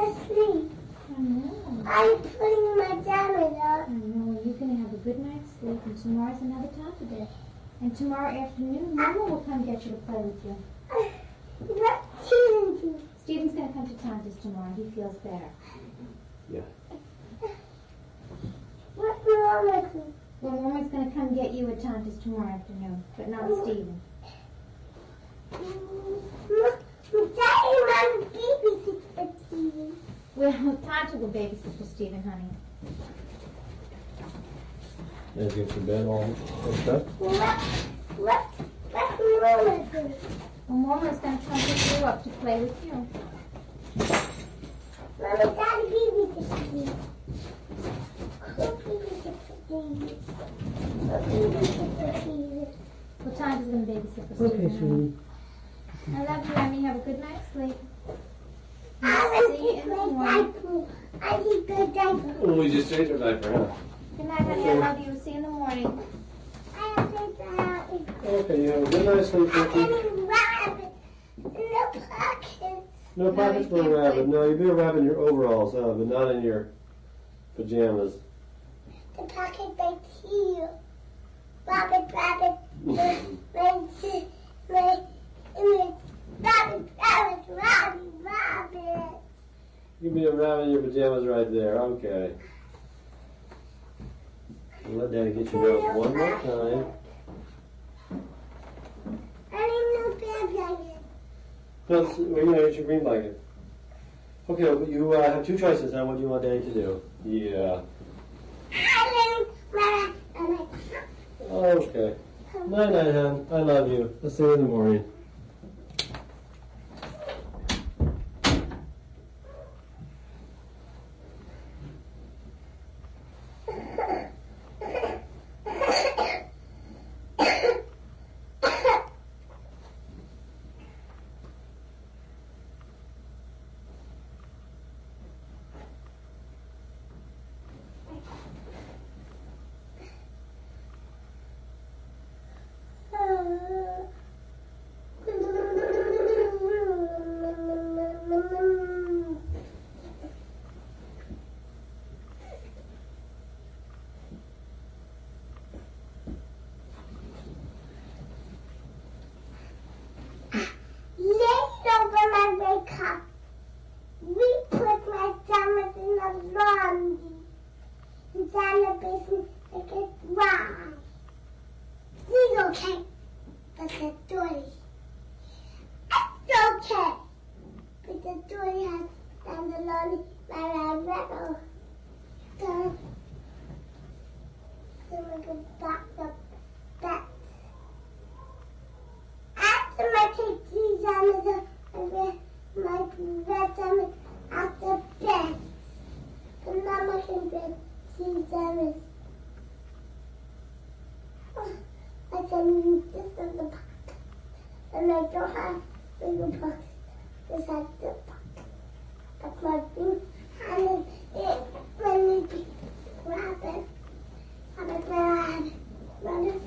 asleep. I know. I'm putting my pajamas I on. know. You're going to have a good night's sleep, and tomorrow's another Tanta. And tomorrow afternoon, Mama will come get you to play with you. What Steven do? Stephen's going to come to Tanta's tomorrow. He feels better. Yeah. What Mama do? Well, Mama's going to come get you at Tanta's tomorrow afternoon, but not Stephen. Daddy, Mama babysit for Steven. Well, Tanta will babysit for Stephen, honey. And get your bed all hooked up. What Mama do? Well, Mama's going to come pick you up to play with you. Mommy, Daddy babysit for Steven. Who babysit for Steven? Well, Tanta's going to babysit for Okay, Stephen. sweetie. I love you, Emmy. Have a good night's sleep. I See you in the morning. need good diaper. Oh, we just changed our diaper, huh? Good night, honey. I love you. See you in the morning. I have to diaper. Okay, you have a good night's sleep, Ricky. And rabbit in the pocket. No pockets for a rabbit. No, you be a rabbit in your overalls, huh? But not in your pajamas. The pocket right here. Rabbit, rabbit, rabbit, rabbit. You can be a rabbit in your pajamas right there. Okay. And let Daddy get your nose one more time. I need no bed blanket. No, we're going to get your green blanket. Okay, well, you have two choices now. What do you want Daddy to do? Yeah. Okay. Night, night, hon. I love you. I'll see you in the morning. We put my pajamas in the laundry. And down the basement to get dry. He's okay. But the dory. It's okay. But the dory has down the laundry by my rebel. Then we can back the bed. After my pajamas my pajamas out the bed. And Mama can get pajamas. I can use this in the pocket. And I don't have bigger pockets. This has the pocket. But my big hand is it when we grab it. I'm a grab. Run it.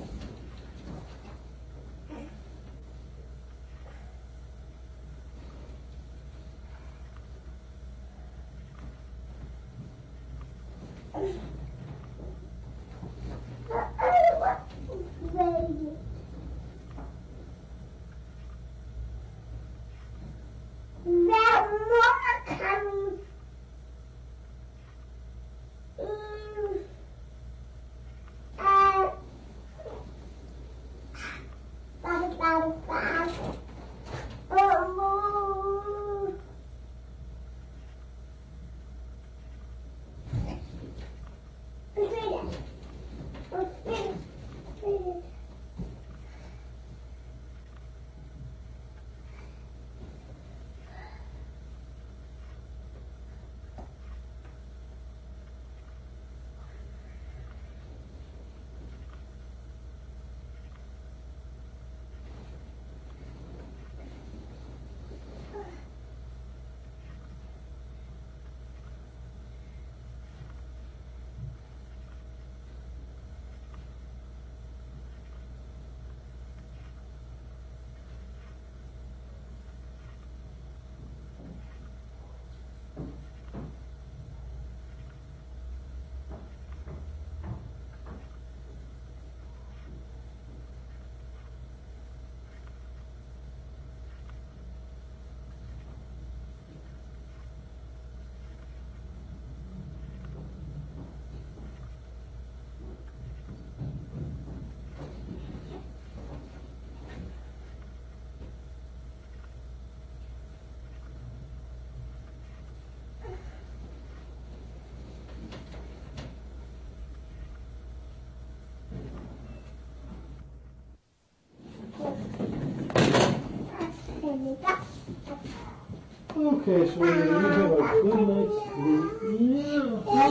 Okay, sweetie, you have a good night's sleep. Yeah,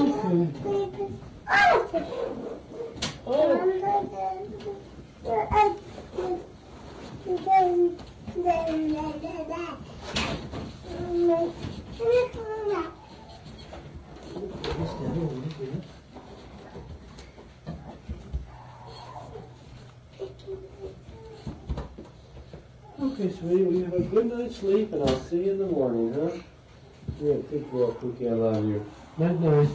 okay. Okay, sweetie, well, you have a good night's sleep, and I'll see you in the morning, huh? Yeah, good girl, Cookie, I love you. Night, night.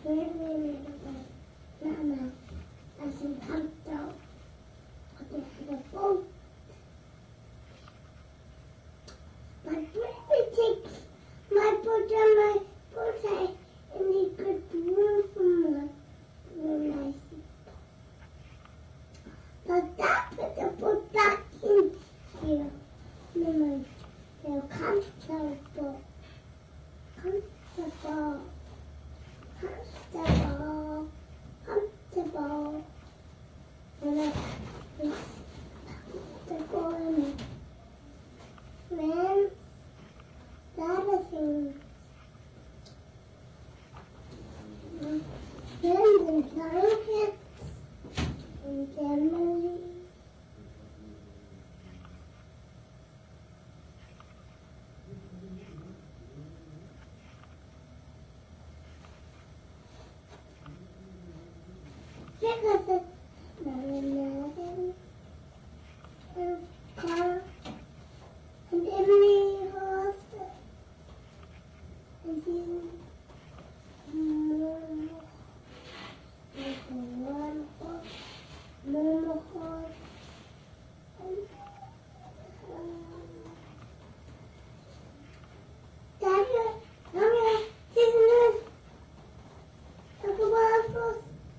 Mama, I said, come down. The boat. My baby takes my boat and my boat and he could move from my room. But that put the boat back in here. Mama, they're comfortable. Comfortable. Comfortable. Comfortable. And I comfortable in it. Friends, the other thing. Friends and blankets and family. Because it's and car and every horse and then one horse, normal horse, and Daddy, Mommy, Jesus, talk about us.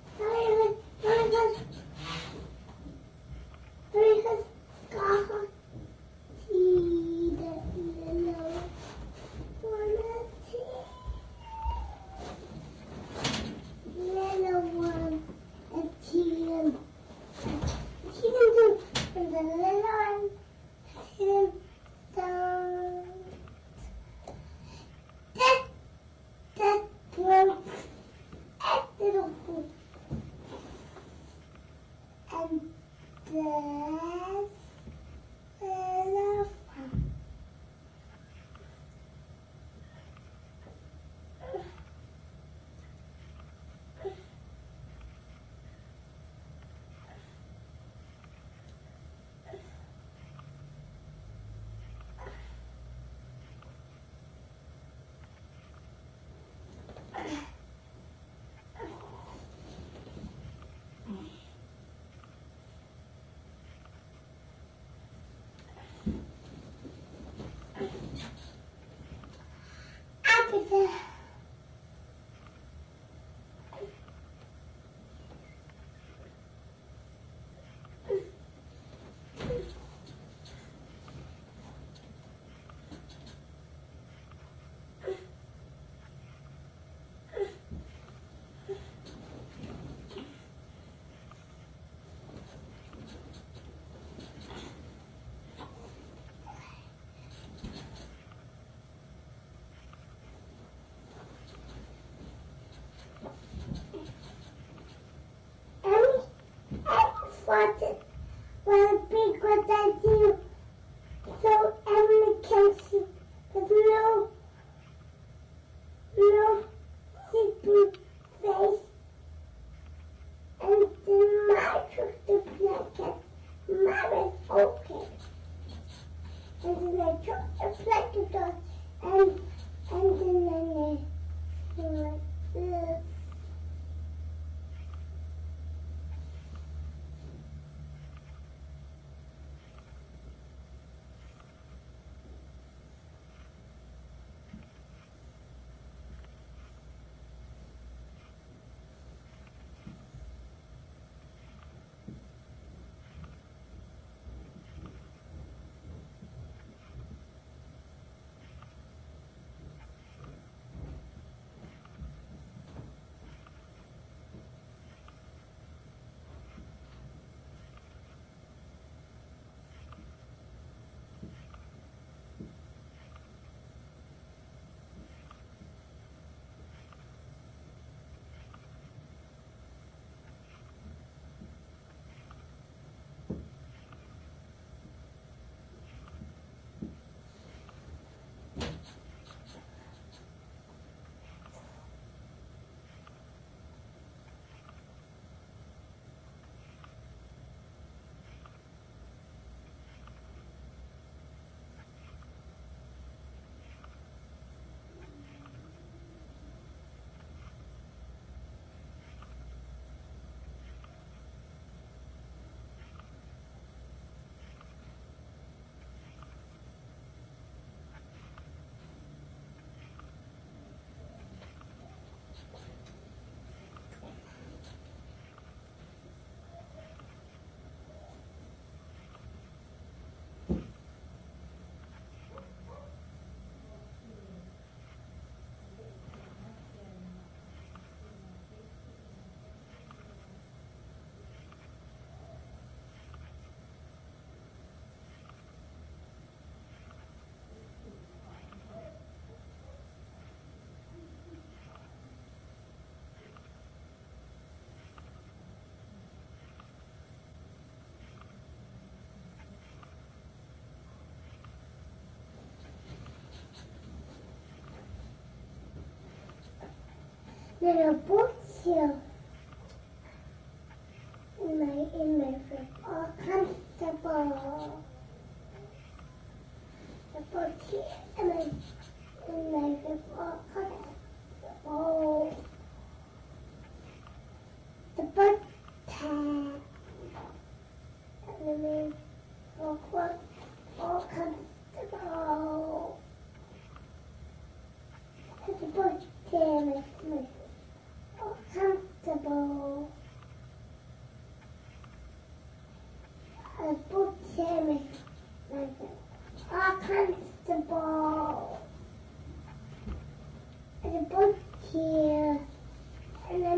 Wanted well big what I do so Emily can see with no sleeping face and then my took the blanket Mama's okay and then I took the blanket on and then I like this. little books here in my room, all comfortable. The books here in my room, all comfortable. The book tab and the book all comfortable. The book tab is all comfortable. The book tab is all comfortable. The book here and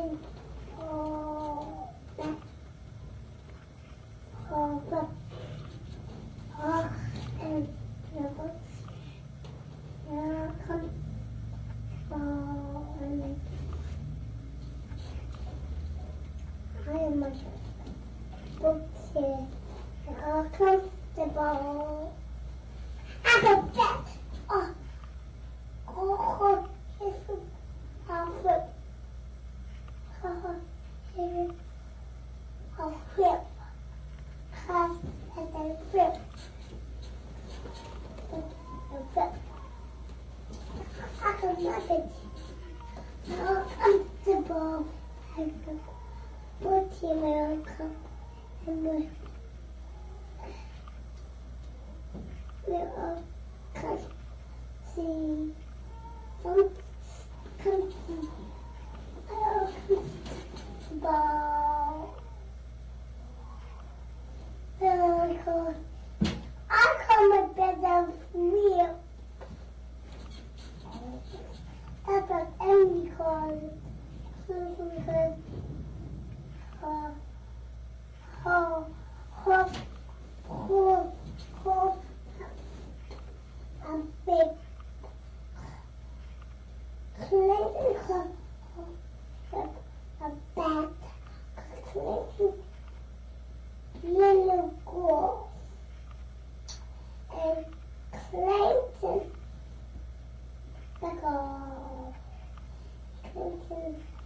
and the books come and I am my books here. They're all comfortable. I got that. Here's some outfit. Here's a whip. And then whip. I can make it so comfortable. I can put in my own cup and we're all see some comfy. I call my bed a wheel. That's what Emily calls it. Because a big Clayton calls a bat. Clayton little girl. And Clayton the girl. Clayton